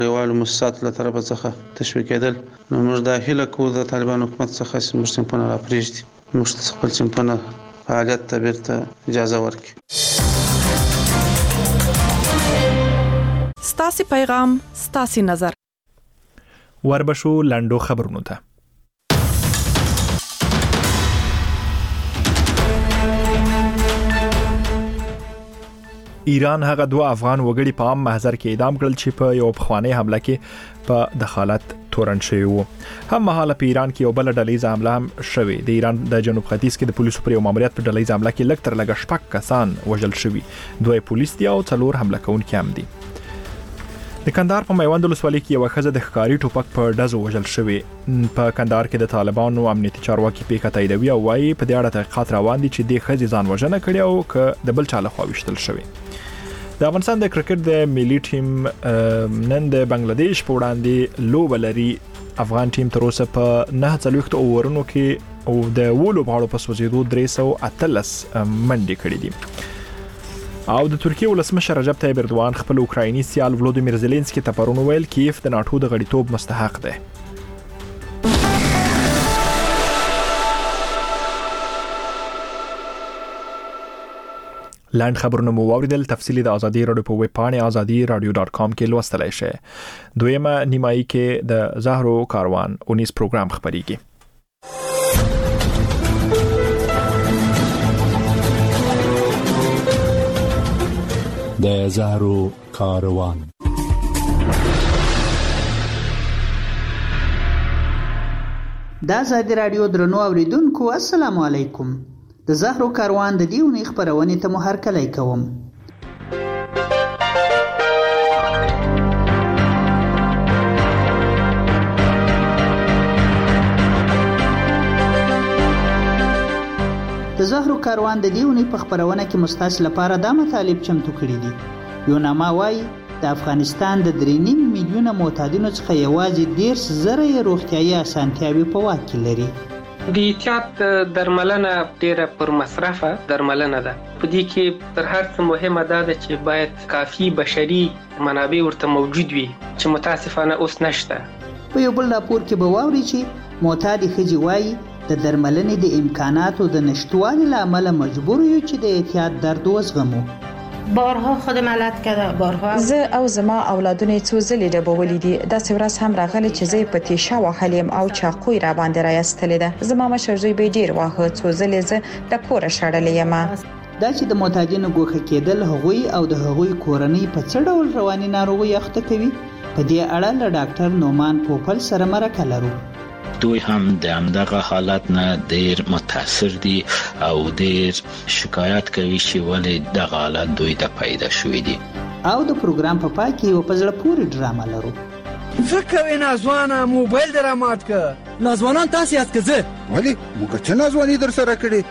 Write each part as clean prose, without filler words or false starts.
یوالو مؤسساتو له طرفه څخه تشویق کېدل. نو موږ دا هیله کوو د طالبان حکومت څخه چې موږ صنفونه راپرېږدي، موږ خپل صنفونه فعالیت ته بیرته اجازه ورکړي. ستاسي پیغام ستاسي نظر. وربشو لنډو خبرونو ته. ایران هغه دوه افغان وګړي په عام محضر کې اعدام کړل چې په یو پخوانی حمله کې په دخالت تورن شوی وو. هم مهاله په ایران کې یو بل ډلهیزه حمله هم شوی. د ایران د جنوب ختیځ کې د پولیسو پر یو ماموریت په ډلهیزه حمله کې لږ تر لږه 6 کسان وژل شوي، 2 پولیس دي او 4 حمله کوونکي هم دي. د کندهار په میوند ولسوالۍ کې یو ښځه د ښکاري ټوپک په ډزو وژل شوی. په کندهار کې د طالبانو امنیتي چارواکي پیښه تاییدوي او وايي په دې اړه تحقیقات روان دي چې د ښځې ځان وژنه کړې او که د بل چا لخوا وشتل شوی. د افغانستان د کرکټ د ملي ټیم نن د بنگلاديش په وړاندې لوبه لري. افغان ټیم تر اوسه په 49 اوورونو کې او د وولو بهاړو په سوځېدو 318 منډې کړې دي. او د ترکیه ولسمشر رجب طیب اردوغان خپل اوکرایني سیال ولودیمیر زيلنسکي ته پرون ویل کیف د ناتو د غړیتوب مستحق دی. لاند خبرونه مو واوریدل. تفصیلی د ازادي رادیو په ویب پاڼه azadi.radio.com کې لوستلای شئ. دویمه نیمایي کې د زهرو کاروان 19 پروګرام خبريږي. د زهرو کاروان. د ازادي رادیو درنو اوریدونکو السلام علیکم. د زهرو کاروان د دیونی خبرونه ته مو هرکلی کوم. د زهرو کاروان د دیونی په خبرونه کې مستاس لپاره د مطالب چمتو کړی دي. یو نامه وايي د افغانستان د 3.5 میلیونه معتادینو څخه یوازې 10,000 روغتیايي اسانتیاوي په واک کې لري. د احتیاط درملنه ډیره پر مصرفه درملنه ده. په دې کې تر هر څه مهمه ده چې باید کافي بشري منابع ورته موجود وي چې متاسفانه اوس نشته. په یو بل راپور کې به واوري چې معتاد ښځې وایي د درملنې د امکاناتو د نشټوالي له امله مجبور یو چې د احتیاط درد وزغمو. بارها خودم علت کرده، بارها زه او زما اولادونه څو ځلې ډبولې دي. داسې ورځ هم راغله چې زه په تیشه وهلم او چاقوی را باندې راایستلې ده. زما مشر زوی به ډیر واهه، څو ځلې زه د کوره شړلې یم. دا چې د معتادینو ګوښه کېدل هغوی او د هغوی کورنۍ په څه ډول رواني ناروغي اخته کوي، په دې اړه له ډاکټر نومان پوپل سره مرکه لرو. دوی هم د همدغه حالت نه ډیر متاثر دي او ډیر شکایت کوي چې ولې دغه حالت دوی ته پیدا شوی دي. او د پروګرام په پای کې یو په زړه پورې ډرامه لرو. فکر نازوانه موبایل درامات که نازوانان تاسو یاد کړه ولی موږ چې نازوانی در سره کړی.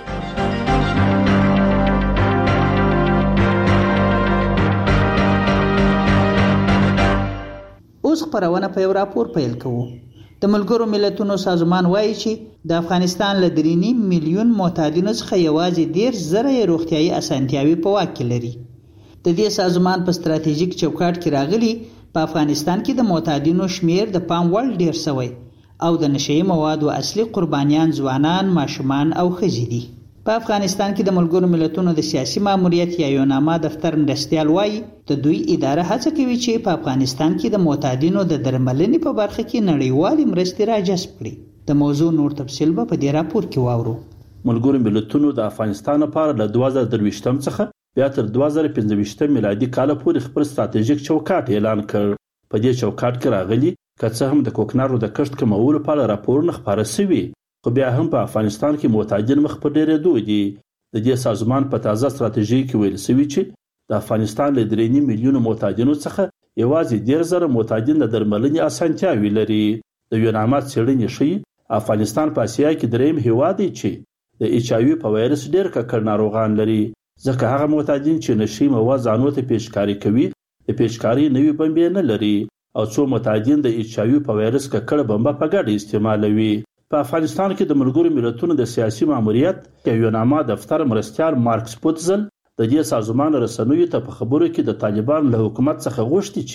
اوس خبرونه په یو راپور پیل کوو. د ملګرو ملتونو سازمان وایي چې د افغانستان له 3.5 میلیون معتادینو څخه یوازې 10,000 روغتیايي اسانتیاوي په واک کې لري. د دې سازمان په ستراتیژیک چوکاټ کې راغلي په افغانستان کې د معتادینو شمیر د پام وړ ډیر شوی او د نشئی موادو اصلي قربانیان ځوانان، ماشومان او ښځې دي. په افغانستان کې د ملګرو ملتونو د سیاسي ماموریت یا یوناما دفتر مرستیال وایي د دوی اداره هڅه کوي چې په افغانستان کې د معتادینو د درملنې په برخه کې نړیوالې مرستې راجذب کړي. د موضوع نور تفصیل به په دې راپور کې واورو. ملګرو ملتونو د افغانستان لپاره له 2023 څخه بیا تر 2025 میلادي کال پورې خپل ستراتیژیک چوکاټ اعلان کړ. په دې چوکاټ کې راغلي که څه هم د کوکنارو د کښت کمولو په اړه راپورونه خپاره شوي، خو بیا هم په افغانستان کې معتادین مخ په ډیرېدو دي. د دې سازمان په تازه ستراتیژي کې ویل شوي چې د افغانستان له 3.5 میلیونه معتادینو څخه یوازې 10,000 معتادین د درملنې اسانتیاوي لري. د یوناما څېړنې ښيي افغانستان په اسیا کې دریم هیواد دی چې د ایچ آی وي په وایرس ډېر ککړ ناروغان لري، ځکه هغه معتادین چې نشي مواد ځانو ته پیشکاري کوي د پیشکاري نوې بمبې نه لري او څو معتادین د ایچ آی وي په وایرس ککړ بمبه په ګډه استعمالوي. په افغانستان کې د ملګرو ملتونو د سیاسي ماموریت یا یوناما دفتر مرستیال مارک سپوتزل د دې سازمان رسنیو ته په خبرو کې د طالبان له حکومت څخه غوښتي چې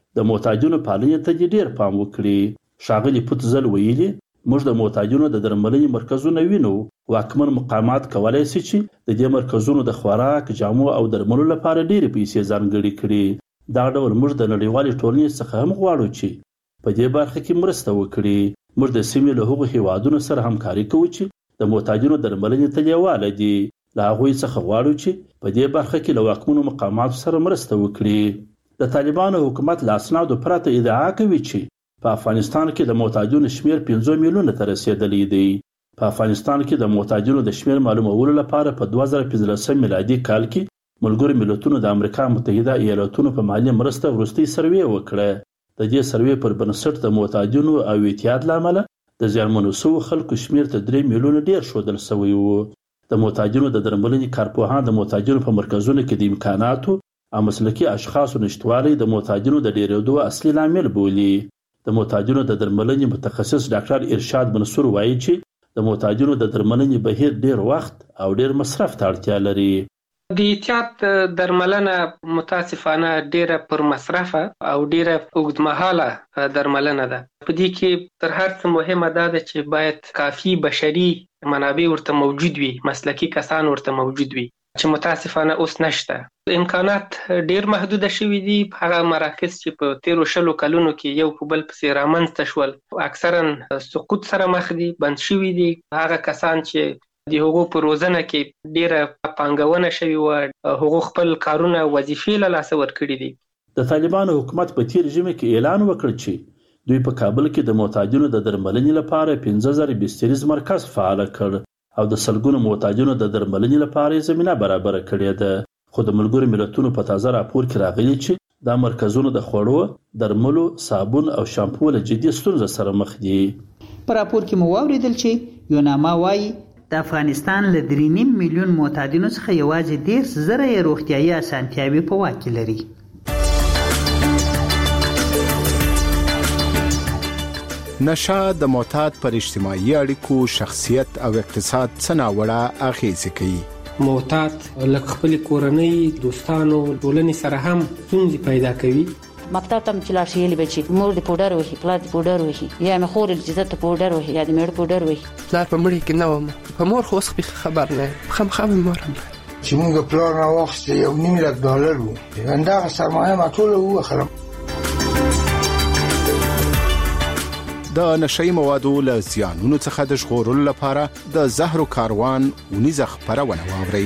د محتاجونو پالنې ته ډیر پام وکړي. ښاغلي پوتزل ویلي موږ د محتاجونو د درملنې مرکزونه وینو. واکمن مقامات کولای شي چې د دې مرکزونو د خوراک، جامو او درملو لپاره ډېرې پیسې ځانګړې کړي. دا ډول موږ د نړیوالې ټولنې څخه هم غواړو چې په دې برخه کې مرسته وکړي. موږ د سیمې له هغو هیوادونو سره همکاري کوو چې د محتاجونو درملنې ته لیواله دي. له هغوی څخه غواړو چې په دې برخه کې له واکمنو مقاماتو سره مرسته وکړي. د طالبانو حکومت له اسنادو پرته ادعا کوي چې په افغانستان کې د محتاجونو شمیر 5 میلیونه ته رسیدلی دی. په افغانستان کې د محتاجونو د شمیر معلومولو لپاره په 2015 میلادي کال کې ملګرو ملتونو د امریکا متحده ایالاتونو په مالی مرسته وروستۍ سروې وکړه. د دې سروې پر بنسټ د محتاجونو او اعتیاد لامل د زیانمنو شوو خلکو شمیر ته 3 میلیونه ډیر ښودل شوی و. د محتاجونو د درملنې کارپوهان د محتاجونو په مرکزونو کې د امکاناتو او مسلکي اشخاصو نشټوالی د محتاجونو د ډیرېدو اصلي لامل بولي. د محتاجونو د درملنې متخصص ډاکټر ارشاد منصور وایي چې د محتاجونو د درملنې بهیر ډیر وخت او ډیر مصرف ته اړتیا لري. د اعتیاد درملنه متاسفانه ډیره پر مصرفه او ډیره اوږدمهاله درملنه ده. په دې کې تر هر څه مهمه ده چې باید کافي بشري منابع ورته موجود وي، مسلکي کسان ورته موجود وي چې متاسفانه اوس نشته. امکانات ډیر محدوده شوي دي. هغه مراکز چې په 13 کلونو کې یو په بل پسې رامنځته شول اکثرا سقوط سره مخ دي، بند شوي دي. هغه کسان چې د هغو په روزنه کې ډیره پانګونه شوې وه، هغو خپل کارونه وظیفې له لاسه ورکړي دي. د طالبانو حکومت په تیر ژمي کې اعلان وکړ چې دوی په کابل کې د محتاجونو د درملنې لپاره 50,000 بستریز مرکز فعال کړ او د سلګونو محتاجونو د درملنې لپاره زمینه برابر کړې ده. خو د ملګرو ملتونو په تازه راپور کې راغلي چې دا مرکزونه د خوړو، درملو، صابون او شامپو له جدي ستونزو سره مخ دي. په راپور کې مو واوریدل چې یوناما وایي د افغانستان له 3.5 میلیون معتادینو څخه یوازې 10,000 روغتیايي اسانتیاوې په واک کې لري. نشه د معتاد پر اجتماعي اړیکو، شخصیت او اقتصاد څه ناوړه اغیزې کوي. معتاد لکه خپل کورنۍ، دوستانو، ټولنې سره هم ستونزې پیدا کوي. مکتب ته چې لاړ شي یې به چې مور دې پوډر وهي، پلار دې پوډر وهي، یا مې خور دې چې ته پوډر وهي یا دې مېړه پوډر وهي. پلار په مړي کې نه وم، په مور خو اوس خبر نه یم، خامخا مې مور هم چې موږ پلار راواخیسته $1,000,000 و، همدغه سرمایه ما ټوله ووخلم. د نشئی موادو له زیانونو څخه د ژغورلو لپاره د زهرو کاروان ونیزه خپرونه واورئ.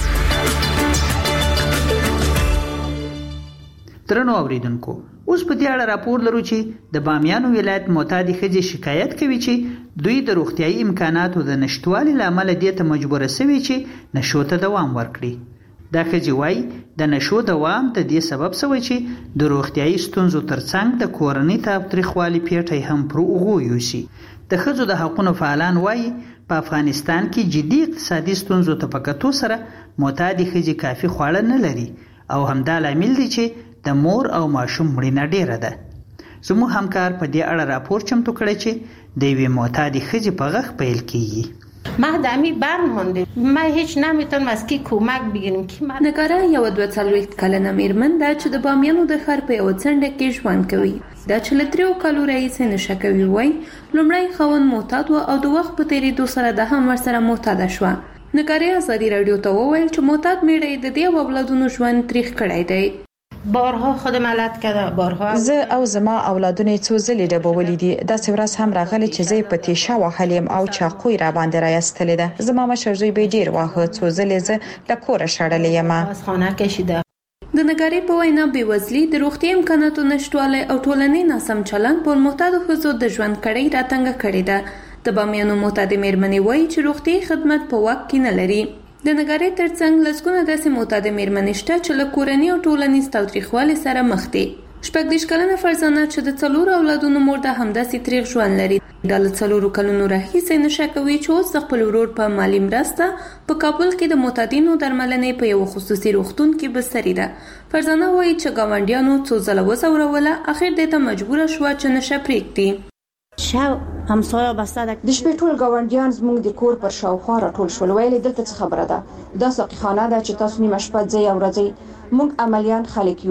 درنو اوریدونکو، اوس په دې اړه راپور لرو چې د بامیانو ولایت معتادې ښځې شکایت کوي چې دوی د روغتیايي امکاناتو د نشټوالي له امله دې ته مجبوره سوي چې نشو ته دوام ورکړي. دا ښځې وایي د نشو دوام ته دې سبب سوی چې د روغتیايي ستونزو ترڅنګ د کورنۍ تاوتریخوالي پیټی هم پر اوږو یوسي. د ښځو د حقونو فعالان وایي په افغانستان کې جدي اقتصادي ستونزو ته په کتو سره معتادې ښځې کافي خواړه نه لري او همدا لامل دی چې د مور او ماشوم مړینه ډیره ده. زموږ همکار په دې اړه راپور چمتو کړی چې د یوې معتادې ښځې په غږ پیل کیږي. مهدمی برمانده ما هیچ نمیتونم از کی کمک بگیرم کی من نگاره یو 42 کلنه میرمن ده چې د بامیانو د ښار په یو څنډه کې ژوند کوي. دا چې له 3 کالو راهیسې نشه کوي. وایي لومړی خاوند معتاد و او د وخت په تیریدو سره د هم ورسره معتاده شوه. نگاره ازادي رادیو ته وویل چې معتاد میړه د دې اولادونو ژوند تریخ کړی دی. بارها خودم علت کرده، بارها زه او زما اولادونه څو ځلې ډبولې دي. داسې ورځ هم راغلی چې زه په تیشه وهلیم او چاقوی را باندې راایستلې ده. زما مشر زوی به ډیر واهه، څو ځلې زه له کوره شړلې یم. از خانه کشیده. د نګارې په وینا بېوزلي، د روغتیا امکاناتو نشټوالی او ټولنې ناسم چلند پر معتادو ښځو د ژوند کړۍ راتنګه کړې ده. د بامیانو معتادې میرمنې وایي چې روغتیایي خدمت په واک کې نه لري. د نګارې ترڅنګ لسګونه داسې معتادې میرمنې شته چې له کورني او ټولنیز تاوتریخوالي سره مخ دي. 40 کلنه فرزانه چې د 4 اولادونو مور ده همداسې تریخ ژوند لري. دا له 4 کلونو راهیسې نشه کوي چې اوس د خپل ورور په مالی مرسته په کابل کې د معتادینو درملنې په یو خصوصي روغتون کې بستري ده. فرزانه وایي چې ګاونډیانو څو ځله وځوروله، اخر دې ته مجبوره شوه چې نشه پرېږدي. شاو همسایه بسته ده. د شپې ټول ګاونډیان زموږ د کور پر شاوخوا راټول شول. ویل دلته څه خبره ده؟ دا ساقي خانه ده چې تاسو نیمه شپه ځئ او راځئ. موږ عملیان خلک یو.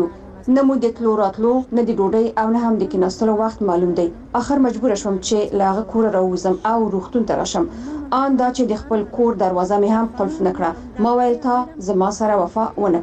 نه مو د تلو راتلو نه د ډوډۍ او نه هم د کیناستلو وخت معلوم دی. اخر مجبور شوم چې لاغه کور راوځم او روغتون ته راشم. ان دا چې د خپل کور دروازه مې هم قلف نکړه. ما ویل تا زما سره وفا ونه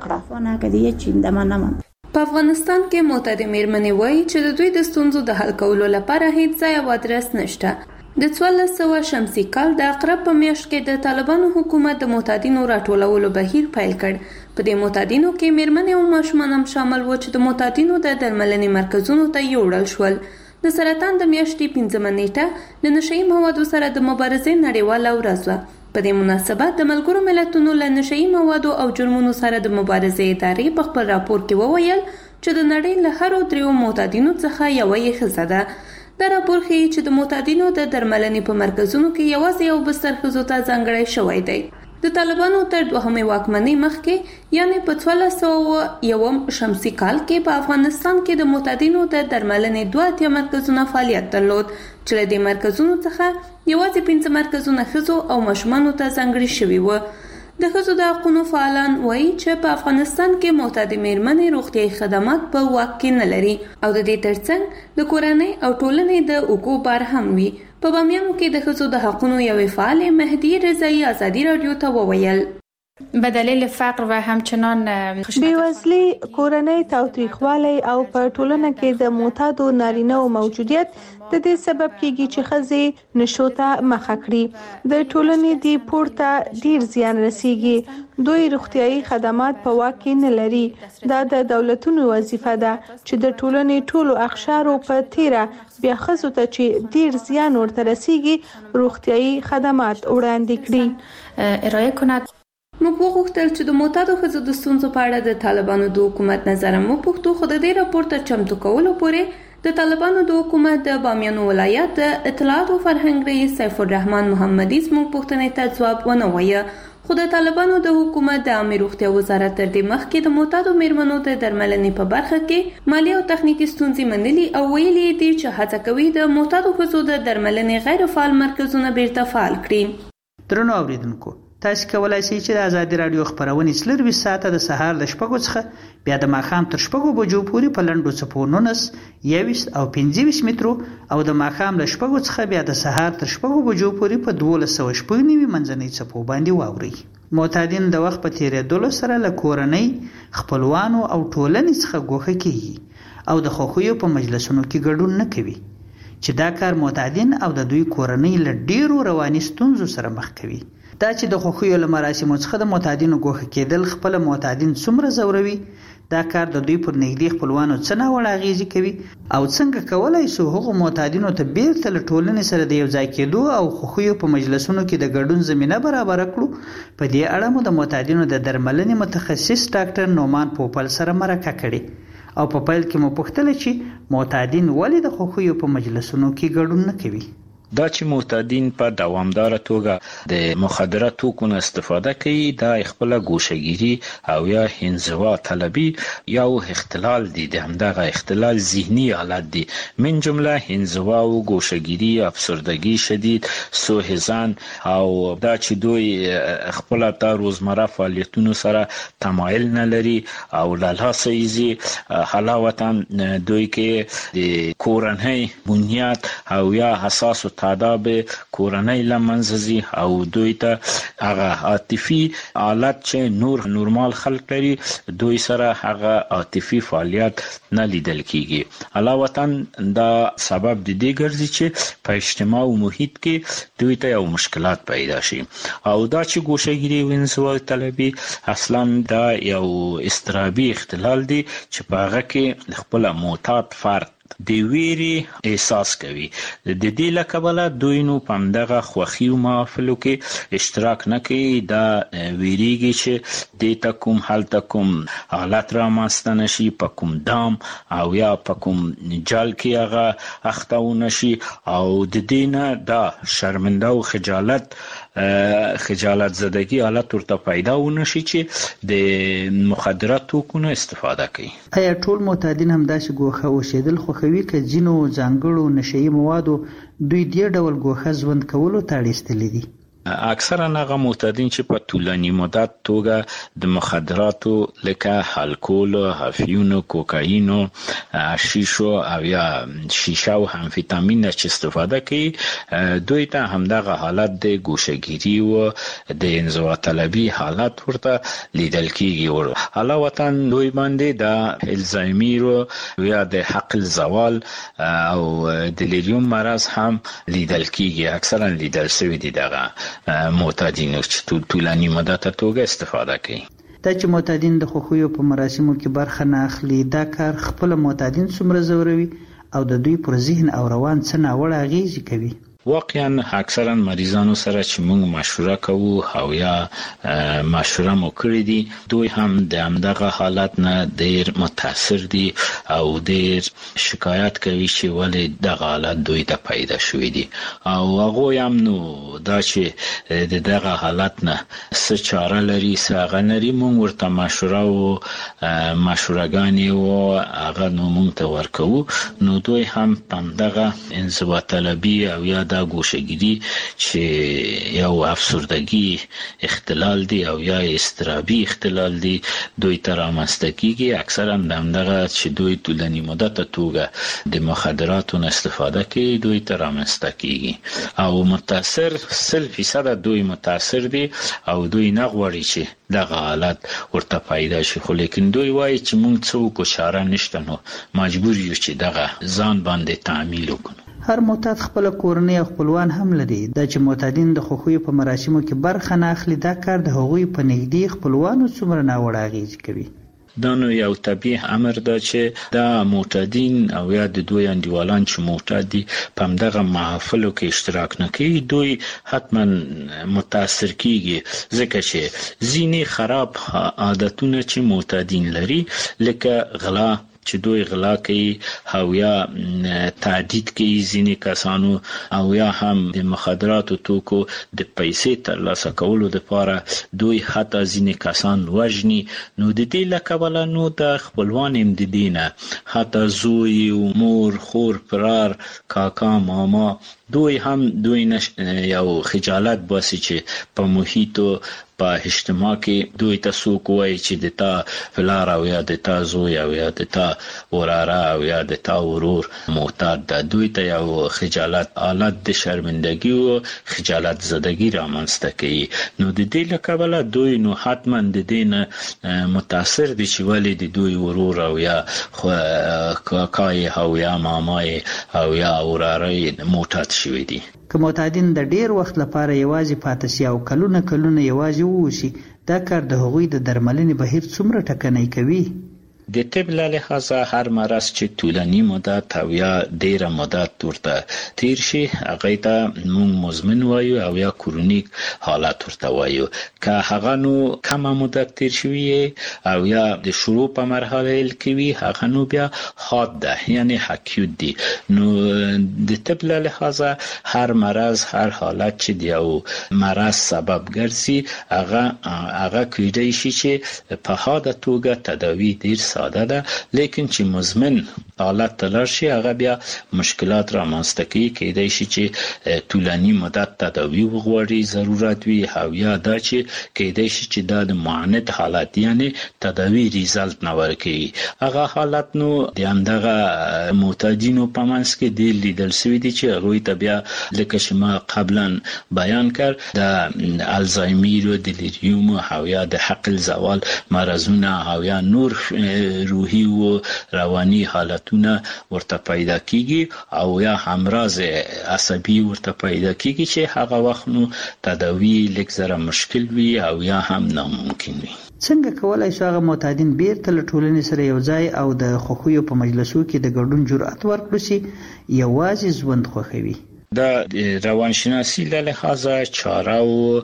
کړه. په افغانستان کې معتدي میرمنې وایي چې د دوی د ستونزو د حل کولو لپاره هیڅ ځای او ادرس نشته. د 1400 شمسي کال د اقرب په میاشت کې د طالبانو حکومت د معتدینو راټولولو بهیر پیل کړ. په دې معتدینو کې میرمنې او ماشومان هم شامل و چې د معتدینو د درملنې مرکزونو ته یوړل شول. د سرطان د میاشتې 15 نیټه د نشئی موادو سره د مبارزې نړیواله ورځ وه. په دې مناسبت د ملګرو ملتونو له نشئی موادو او جرمونو سره د مبارزې ادارې په خپل راپور کې وویل چې د نړۍ له هرو 3 معتدینو څخه یوه یې ښځه ده. دا راپور ښیي چې د معتدینو د درملنې په مرکزونو کې یوازې یو بستر ښځو ته ځانګړی شوی دی. د طالبانو تر دوهمې واکمنۍ مخکې یعنی په 1401 شمسي کال کې په افغانستان کې د معتدینو د درملنې 2 مرکزونه فعالیت درلود چې له دې مرکزونو څخه یوازې 15 مرکزونه ښځو او ماشومانو ته ځانګړي شوي وو. د ښځو د حقونو فعالان وایي چې په افغانستان کې معتدي میرمنې روغتیايي خدمات په واک کې نه لري او د دې ترڅنګ د کورنۍ او ټولنې د اوږو بار هم وي. په بامیانو کې د ښځو د حقونو یوې فعالې مهدي رضایي ازادي رادیو ته وویل به دلیل فقر و همچنان بیوزلی، کورنۍ تاوتریخوالی او په ټولنه کې د معتادو نارینه‌و موجودیت د دې سبب کیږي چې ښځې نشو ته مخه کړي. د ټولنې دی پورته ډیر زیان رسیږي. دوی روغتیايي خدمات په واک کې نه لري. دا د دولتونو وظیفه ده چې د ټولنې ټولو اقشارو په تیره بیا ښځو ته چې ډیر زیان ورته رسیږي روغتیايي خدمات وړاندې کړي ارائه کند. موږ وغوښتل چې د معتادو ښځو د ستونزو په اړه د طالبانو د حکومت نظر وپوښتو، خو د دې راپور ته چمتو کولو پورې د طالبانو د حکومت د بامیانو ولایت د اطلاعات او فرهنګ رئیس سیف الرحمن محمدي زموږ پوښتنې ته ځواب ونه وایه. خو د طالبانو د حکومت د عامه روغتیا وزارت تر دې مخکې د معتادو میرمنو د درملنې په برخه کې مالي او تخنیکي ستونزې منلي او ویلي دي چې هڅه کوي د معتادو ښځو د درملنې غیر فعال مرکزونه بیرته فعال کړي. درنو اوریدونکو، تاسو کولای شئ چې د ازادي رادیو خبرونه 24 ساعته د سهار ل 6 څخه بیا د ماښام تر 6 بجو پورې په لنډو څپو 19 21 او 25 مترو او د ماښام ل 6 څخه بیا د سهار تر 6 بجو پورې په 1290 منځنۍ څپو باندې واوري. معتادین د وخت په تیریدلو سره له کورنۍ، خپلوانو او ټولنې څخه ګوښه کیږي او د خوښیو په مجلسونو کې ګډون نه کوي چې دا کار معتادین او د دوی کورنۍ له ډیرو رواني ستونزو سره مخ کوي. دا چې د خوښیو له مراسمو څخه د معتادینو ګوښه کېدل خپل معتادین څومره ځوروي، دا کار د دوی پر نږدې خپلوانو څه ناوړه اغیزې کوي او څنګه کولای شو هغو معتادینو ته بیرته له ټولنې سره د یو ځای کېدو او خوښیو په مجلسونو کې د ګډون زمینه برابره کړو. په دې اړه مو د معتادینو د درملنې متخصص ډاکټر نومان پوپل سره مرکه کړې او په پیل کې مو پوښتل چې معتادین ولې د خوښیو په مجلسونو کې ګډون نه کوي. دا چې معتادین په دوامداره توګه د مخدره توکو نه استفاده کوي دا خپل ګوشهګیری او یا انزوا طلبي یا اختلال دي. د همدغه اختلال ذهني حالت دي، من جمله انزوا او ګوشهګیری، افسردگی شدید، سوء او دا چې دوی خپل ته روزمره فعالیتونو سره تمایل نه لري او لاسایزي حلاوتا دوی کې د کورنۍ بنیاد او یا حساس تاداب کورنۍ لمنځي او دوی ته هغه عاطفي حالت چې نورمال خلک لري دوی سره هغه عاطفي فعالیت نه لیدل کیږي. علاوه دا سبب د دې ګرځي چې په اجتماع او محیط کې دوی ته یو مشکلات پیدا شي او دا چې ګوشهګیری وینځو طلبي اصلا دا یو استرابي اختلال دی چې په هغه کې خپل معتاد فرد د ویری احساس کوي. د دې لکبله دوی نو پمدغه خوخي او محفلو کې اشتراک نه کوي. دا ویریږي چې د تکوم حل تکوم حالت را ماستنه شي په کوم دام او یا په کوم جال کې هغه اختاونه شي او د دینه دا شرمنده او خجالت زدگی حالت ورته پیدا ونشي چې د مخدرات توکونو استفاده کوي. آیا ټول معتادین هم داسې ګوښه اوسېدل خوښوي که ځینو ځانګړو نشهیي موادو دوی دې ډول ګوښه ژوند کولو ته اړ ایستلي دي؟ اکثرا هغه معتادین چې په طولاني مدت توګه د مخدراتو لکه الکول، افیون، کوکاین، شیشو او یا شیشه او امفیتامین چې استفاده کوي، دوی ته همدغه حالت د ګوشه‌گیری او د انزوا طلبي حالت ورته لیدل کیږي. علاوه دوی باندې د الزایمر یا د عقل زوال او دلیریوم مرض هم لیدل کیږي. اکثرا لیدل شوی دي دغه معتادین چې طولاني مدت توګه استفاده کوي. دا چې معتادین د خوښیو په مراسمو کې برخه نه اخلي، دا کار خپل معتادین څومره زوروي او د دوی پر ذهن او روان څه ناوړه اغیزې کوي؟ واقعا اکثرا مریضانو سره چې موږ مشوره کوو او یا مشوره مو کړې دي، دوی هم د همدغه حالت نه ډیر متاثر دي او ډیر شکایت کوي چې ولې دغه حالت دوی ته پیدا شوی دي او هغه هم نو دا چې دغه حالت نه څه چاره لري څه هغه لري، موږ ورته مشوره او مشورهګانې او هغه نو موږ ته ورکوو. نو دوی هم همدغه انزوا طلبي او یا د ګوشه‌گیری چې یو افسردگی اختلال دی او یا اضطرابي اختلال دی دوی ته رامنځته کیږي. اکثرا دغه چې دوی طولاني مدت توګه د مخدراتو استفاده کوي دوی ته رامنځته کیږي او متاثر 100% دوی متاثر دي او دوی نه غواړي چې دغه حالت ورته پیدا شي، خو لیکن دوی وایي چې موږ څوک چاره نشته، نو مجبور یو چې دغه ځان باندې تعمیل وکړو. هر معتاد خپل کورنۍ او خپلوان هم لري. دا چې معتادین د خوښیو په مراسمو کې برخه نه اخلي، دا کار د هغوی په نږدې خپلوانو څومره ناوړه اغیزې کوي؟ دا نو یو طبیعي امر ده چې دا معتادین او یا د دوی انډیوالان چې معتاد دي په همدغه محافلو کې اشتراک نه کوي، دوی حتما متاثر کیږي، ځکه چې ځینې خراب عادتونه چې معتادین لري لکه غلا چې دوی غلا کوي او یا تعدید کوي ځینې کسانو او یا هم د مخدراتو توکو د پیسې ترلاسه کولو لپاره دوی حتی ځینې کسان وژني. نو د دې له کبله نو د خپلوان هم د دې نه حتی زوی او مور، خور، پلار، کاکا، ماما دوی هم دوی یو خجالت باسي چې په محیطو په اجتماع کې دوی ته څوک وایي چې د تا پلار او یا د تا زوی او یا د تا وراره او یا د تا ورور معتاد ده، دوی ته یو خجالت حالت د شرمندگی او خجالت زدگی رامنځته کوي. نو د دې له کبله دوی نو حتما د دې نه متاثر دي چې ولې د دوی ورور او یا کاکای او یا مامای او یا وراره معتاد شوی دي. که معتادین د ډیر وخت لپاره یوازې پاتې شي او کلونه یوازې ووسي، دا کار د هغوی د درملنې بهیر څومره ټکنی کوي؟ د طب له لحاظه هر مرض چې طولاني مدت او یا ډیره مدت ورته تیر شي هغه ته موږ مزمن وایو او یا کرونیک حالت ورته وایو. که هغه نو کم مدت تیر شوی او یا د شروع په مرحله کې وي هغه نو بیا حاد ده یعنی اکیوت دی. نو د طب له لحاظه هر مرض هر حالت چې د یو مرض سبب ګرځي هغه کېدای شي چې په حاده توګه تداوی ډیر ساده ده، لیکن چې مزمن حالت تلر شي هغه بیا مشکلات رامنځته کوي. کېدای شي چې طولاني مدت تداوی وغواړي ضرورت وي او یا دا چې کېدای شي چې دا د معاند حالت یعنی تداوی ریزلټ نه ورکوي. هغه حالت نو د همدغه معتادینو په منځ کې ډېر لیدل شوي دي چې هغوی ته بیا لکه چې ما قبلا بیان کړ د الزایمر او دلیریوم او یا د عقل زوال مرزونه او یا نور روحي او رواني حالتونه ورته پیدا کیږي او یا امراض عصبي ورته پیدا کیږي چې هغه وخت نو تداوی لیک زره مشکل وي او یا هم ناممکن وي. څنګه کولای شو هغه معتادین بیرته له ټولنې سره یو ځای او د خوښیو په مجلسو کې د ګډون جرأت ورکړي چې یوازې ژوند خوښوي؟ دا روانشناسی له لحاظه چاره او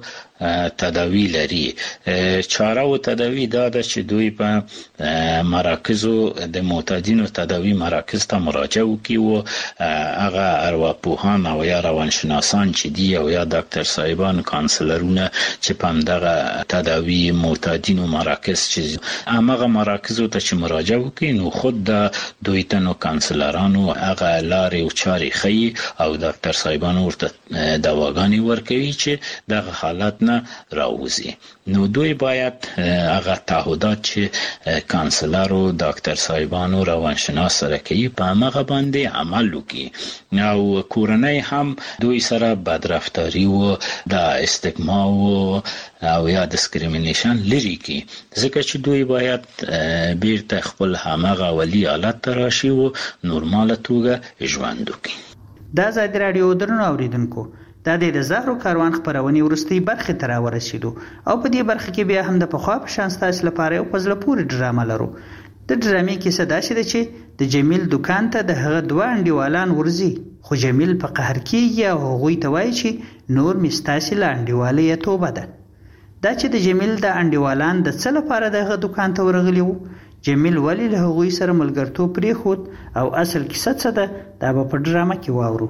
تداوی لري. چاره او تداوی دا ده چې دوی په مراکزو د معتادینو تداوی مراکز ته مراجعه وکړي او هغه ارواپوهان او یا روانشناسان چې دی او یا ډاکټر صاحبان کانسلرونه چې په دغه تداوی معتادینو مراکز چې هغه مراکزو ته چې مراجعه وکړي نو خود د دوی ته نو کانسلرانو هغه لارې او چارې خي او ډاکټر صاحبان ورته دواګانې ورکوي چې دغه حالت نه راوځي. نو دوی باید هغه تعهدات چې کانسلر او ډاکټر صاحبان او روانشناس سره کوي په هغه باندې عمل وکړي. او کورنۍ هم دوی سره بدرفتاری او د استګما او یا ډیسکریمینیشن لري کی ځکه چې دوی باید بیرته خپل همغه ولی حالت ته راشي او نورماله توګه ژوند وکړي. دا آزادي رادیو درنو اوریدونکو دا د زهرو کاروان خبرونه ورستي برخه تر ورسېدو او په دې برخه کې بیا هم د پخوا په شان ستاسو لپاره یو پزله پوری ډرامه لرو. د ډرامې کې څه داسې ده چې د جمیل دکان ته د هغه دوه انډیوالان ورځي خو جمیل په قهر کېږي او هغوی ته وایي چې نور مې ستاسې له انډیوالۍ توبه ده. دا چې د جمیل د انډیوالان د څه لپاره د هغه دکان ته ورغلي وو، جمیل ولې له هغوی سره ملګرتوب پرېښود او اصل کیسه څه ده دا به په ډرامه کې واورو.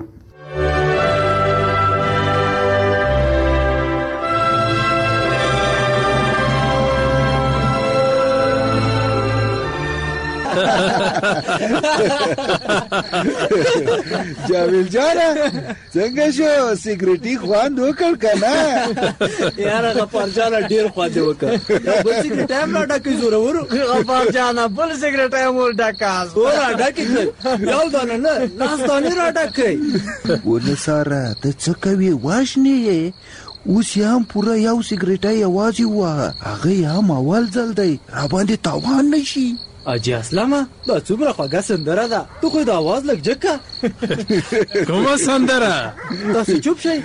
جاویل جانا څنګه شو سیګریټي خوان وکړ کنه؟ یاره غفار جانا ډیر خواده وکړ. بل سیګریټ هم را ډکې زورورو. غفار جانا بل سیګریټ هم ور ډکاس. ورا ډکې یو دانه نه لاس دانه را ډکې. ونه ساره ته څه کوي واشنی اوس هم پورا یو سیګریټ یوازې وه هغه هم اول ځل دی را باندې تاوان نشي. اجي اسلامه دا څومره خوږه سندره ده. تو خو د आवाज لګ جکه کومه سندره؟ تاسو چوپ شئ.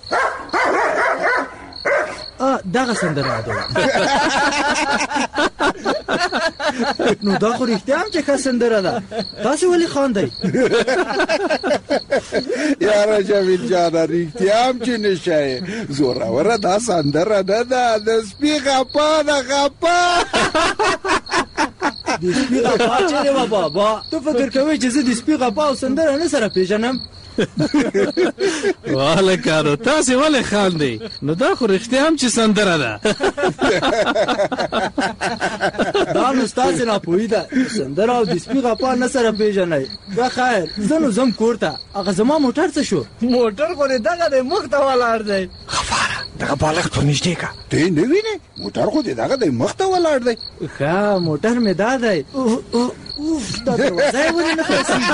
دغه سندره ده. نو دا خو رښتیا هم چې ښه سندره ده. تاسو ولې خاندئ؟ یاره جاوید جانا رښتیا هم چې نشئ زوروره دا سندره نه ده د سپي غپا ده غپا. د سپي غپا چې دی بابا تو فکر کوي چې زه د سپي غپا او سندره نه سره پیژنم؟ واله کارو تاسو ولې خاندئ؟ نو دا خو رښتیا هم چې سندره ده. دا نو ستاسو ناپوهي ده. سندره او د سپي غپا نه سره پیژنئ. دا خیر زه نو ځم کور ته. هغه زما موټر څه شو؟ موټر خو دغه د مخ ته ولاړ دی. غفاره دغه بالغ ته نږدې کا ته نه وینې موټر خو دغه د مخ ته ولاړ دی. ښه موټر مې دا دی. دا دروازه یې ولې نه خلاصېږي؟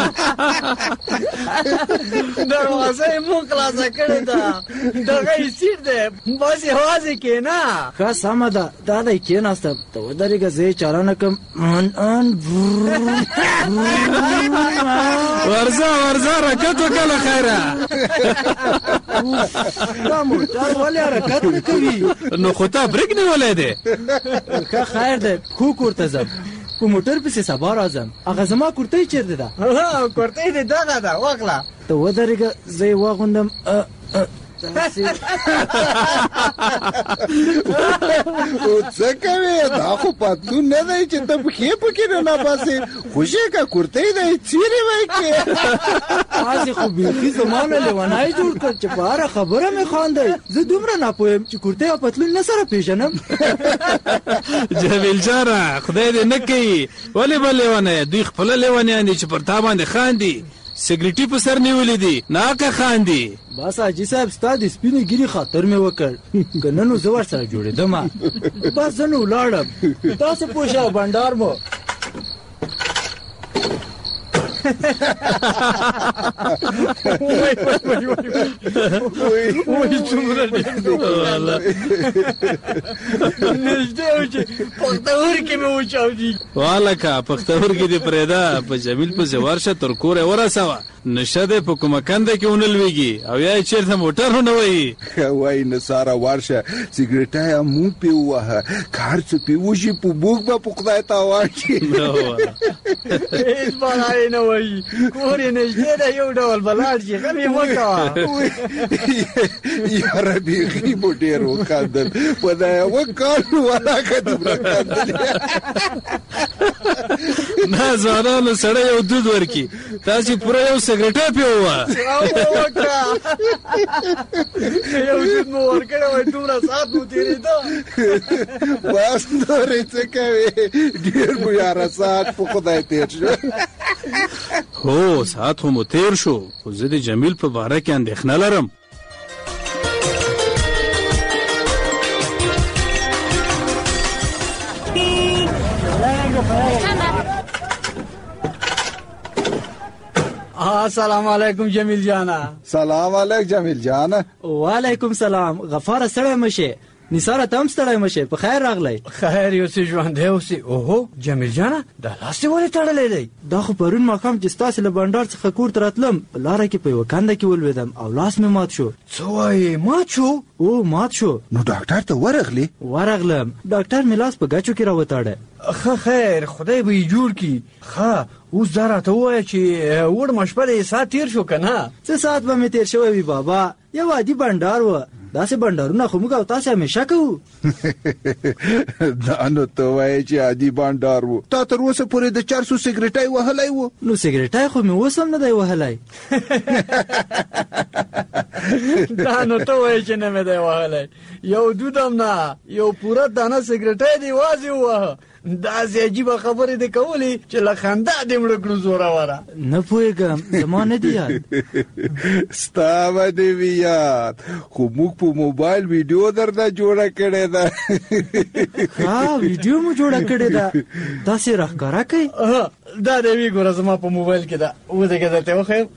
دروازه یې مو خلاصه کړې ده. دغه یې سیټ دی بس یوازې کېنه. ښه سمه ده دا دی کېناسته. ته ودرېږه زه یې چاره نه کړم. ورځه حرکت وکړه له خیره. دا موټر ولې حرکت نه کوي؟ نو خو تا بریک نیولی دی. ښه خیر دی خو کور ته ځم. په موټر پسې سبا راځم. هغه زما کورتۍ چیرته ده؟ کورتۍ دې دغه ده واخله. ته ودرېږه زه یې واغوندم. څه کوې دا خو پتلون نه دی چې ته پښې پکې نه نباسې. خوشې که کورتۍ دی څیرې وی کې. تاسې خو بیخي زما نه لیونی جوړ کړ چې په هره خبره مې خاندئ. زه دومره ناپوهیم چې کورتۍ او پتلون نه سره پیژنم. جمیل جاره خدای دې نه کوي. ولې به لیونی؟ دوی خپله لیونیان دي چې پر تا باندې خاندي. سیګریټي په سر نیولې دي ناکه خاندي. بس حاجي صاحب ستا د سپینې ګیرې خاطر مې وکړ. که نه نو زه ورسره جوړېدم. بس زه نو ولاړم. تاسو پوه شه بنډار مو. نږدې و چې پښتورګي مې وچاودي. والکه پښتورګي دې پرېږده. په جمیل پسې ورشه تر کوره ورسوه. نشه دې په کومه کنده کې ونه لوېږي او یا یې چېرته موټر ونه وهي. وایي نساره ورشه سیګریټه یې مونږ پې ووهه که هر څه پې وشي په موږ به په خدای تاوان شي. هېڅ بلا یې نه وایي. کور یې نږدې ده یو ډول به لاړ شي غم یې مه کوه. یاره بیخي مو ډېر وخندل په دا یوه کال ولاکه دومره خندل نه ځوانانو سړی یو دود ورکي تاسې پوره یو سګرټه پې ووه یو دود مو ورکړی وای دومره ساعت مو تېرېده بس نورې څه کوې ډېر مو یاره ساعت په خدای تېر شو هو ساعت خو مو تېر شو خو زه د جمیل په باره کې اندېښنه لرم السلام علیکم جمیل جانا. سلام علیکم جمیل جانا. وعلیکم سلام. غفاره ستړی مشه. نثاره تم ستړی مشه. په خیر راغلی. خیر یو څه ژوند دی اوسې. اوهو جمیل جانا دا لاس ولې تړلې دی؟ دا خو پرون ماښام چې ستاسې له بنډار څخه کور ته راتلم په لاره کې په یوه کنده کې ولوېدم او لاس مې مات شو. څه وایې مات شو؟ او مات شو. نو ډاکټر ته ورغلی؟ ورغلم. ډاکټر مې لاس په ګچو کې راوتاړه. ښه خیر خدای به یې جوړ کړي. ښه اوس دا راته ووایه چې وړمه شپه د ساعت تېر شو که نه؟ څه ساعت به مې تېر شوی وي بابا. یو عادي بنډار و. داسې بنډارونه خو موږ او تاسې همیشه کوو. دا نو ته وایې چې عادي بنډار و. تا تر اوسه پورې د 400 سګرټی وهلی و؟ نو سګرټی خو مې اوس هم نه دی وهلی. دا نو ته وایې چې نه مې دی وهلی. یو دود هم نه یو پوره دانه سګرټی دی یوازې ووهه. داسې عجیبه خبرې دې کولې چې له خندا دې مړه کړو زوروره. نه پوهېږم زما نه دی یاد. ستا به دې وي یاد خو موږ په موبایل ویډیو درنه جوړه کړې ده. ها ویډیو مو جوړه کړې ده. داسې راښکاره کوي؟ دا دې وی ګوره زما په موبایل کې ده. ودرېږه درته وښیم.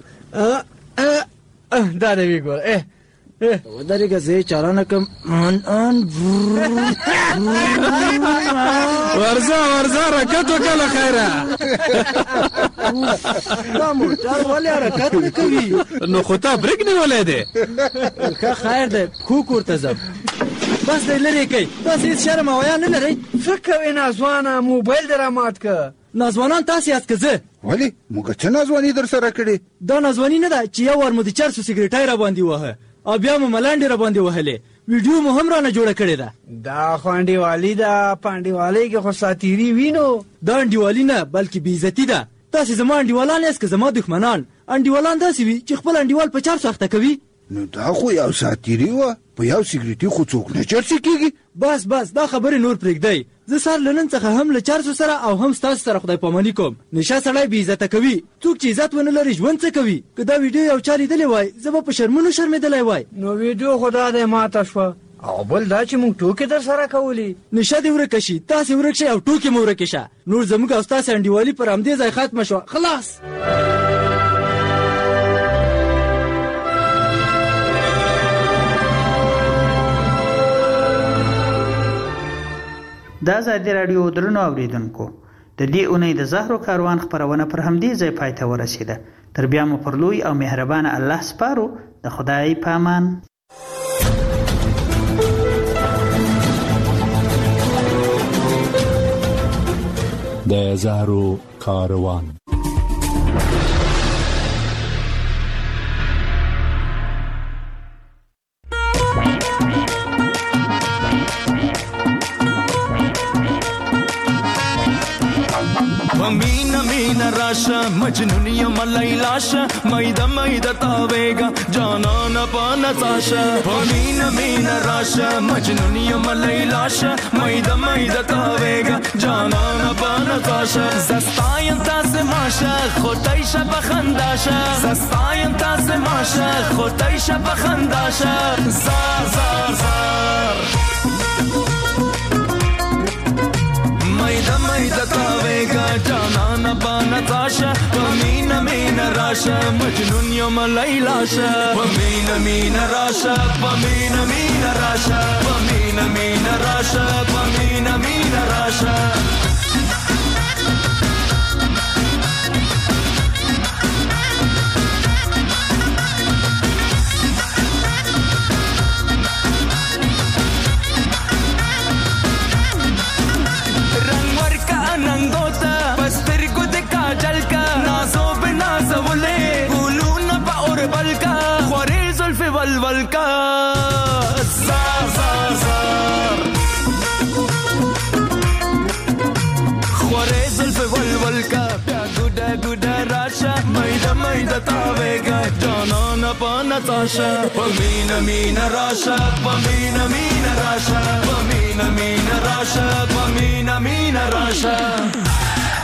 دا دې وی ګوره ودرېږه زه یې چالانه کړم. ورځه حرکت وکړه له خیره. دا موټر ولې حرکت نه کوي؟ نو خو تا بریک نیولی دی. ښه خیر دی پښو کور ته ځم. بس دی لرې کوي. تاسې هېڅ شرم او حیا نه لرئ؟ څه کوې نازوانه موبایل دې رامات که. نازوانان تاسې یاست که زه؟ ولې موږ څه نازواني در سره کړې؟ دا نازواني نه ده چې یو وار مو د 400 سګرټی را باندې وهه او بیا مو ملانډې را باندې وهلې. ویډیو مو هم رانه جوړه کړې ده. دا خو انډیوالي ده. په انډیوالۍ کې خو ساتیري وي. نو دا انډیوالي نه بلکې بېعزتي ده. تاسې زما انډیوالان یاست که زما دښمنان؟ انډیوالان داسې وي چې خپل انډیوال په 400 اخته کوي. نو دا خو یو ساتیري وه. په یو سګرټي خو څوک نه چرسي کېږي. بس دا خبرې نور پرېږدئ. زه سهار له نن څخه هم له 400 سره او هم ستاسو سره خدای پاماني کوم. نشه سړی بې عزته کوي. څوک چې عزت ونه لري ژوند څه کوي؟ که دا ویډیو یو چا لیدلی وای زه به په شرمونو شرمېدلی وای. نو ویډیو خو دا دی ماته شوه. او بل دا چې موږ ټوکې در سره کولې. نشه دې ورکه شي. تاسې ورک شئ او ټوکې مو ورکې شه. نور زموږ او ستاسې انډیوالي پر همدې ځای ختمه شوه. خلاص. د ازادي راډیو درنو اوریدونکو د دې اونۍ د زهرو کاروان خپرونه پر همدې ځای پای ته ورسېده. تر بیا مو پر لوی او مهربانه الله سپارو. د خدای په امان. د زهرو کاروان. مین راشا مجنون یم لیلاشا میده تاویگا جانان پانا تاشا مین راشا مجنون یم لیلاشا میده تاویگا جانان پانا تاشا زستاین تاز ماشا خودایش بخنداشا زستاین تاز ماشا خودایش بخنداشا زار زار زار میده تاویگا جانان بانا تاشا مین راشا مجنون یم لیلاشا مین راشا مین راشا مین راشا مین راشا ولولنا با اور بلکا خوری زلف ولولکا نچاويږه جانان په نڅاشه پمینه مینه راشه پمینه مینه راشه پمینه مینه راشه پمینه مینه راشه